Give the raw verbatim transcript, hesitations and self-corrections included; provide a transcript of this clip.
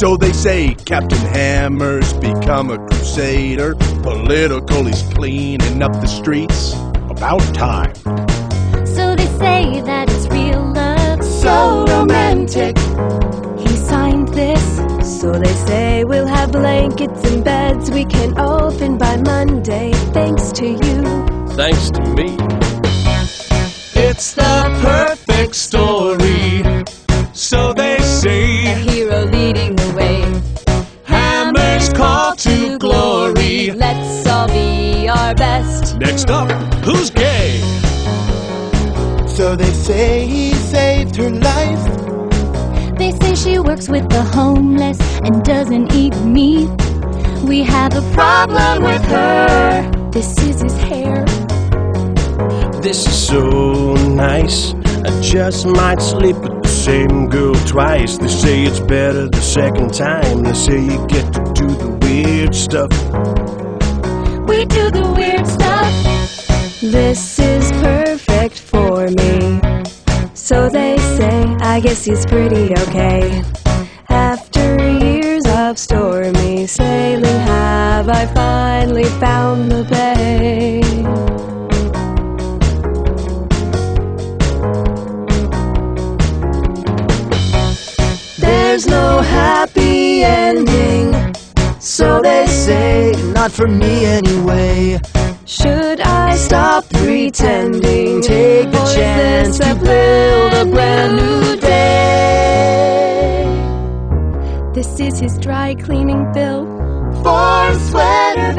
So they say Captain Hammer's become a crusader. Political, he's cleaning up the streets. About time. So they say that it's real love, so romantic. He signed this. So they say we'll have blankets and beds we can open by Monday, thanks to you. Thanks to me. It's the perfect story, so they say. A hero leading the way. Hammer's call to glory. Let's all be our best. Next up, who's gay? So they say he saved her life. They say she works with the homeless and doesn't eat meat. We have a problem with her. This is his hair. This is so nice. I just might sleep with the same girl twice. They say it's better the second time. They say you get to do the weird stuff. We do the weird stuff. This is perfect for me. So they say, I guess he's pretty okay. After years of stormy sailing, have I finally found the bay? There's no happy ending, so they say. Not for me anyway. Should I stop pretending? Take the Or is chance this to a build a brand new day? This is his dry cleaning bill. For a sweater